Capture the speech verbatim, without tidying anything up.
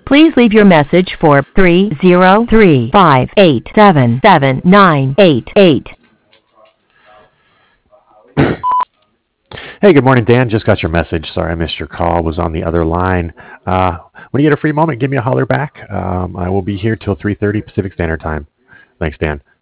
Please leave your message for three zero three, five eight seven, seven nine eight eight. Hey, good morning, Dan. Just got your message. Sorry I missed your call. Was on the other line. Uh, when you get a free moment, give me a holler back. Um, I will be here till three thirty Pacific Standard Time. Thanks, Dan.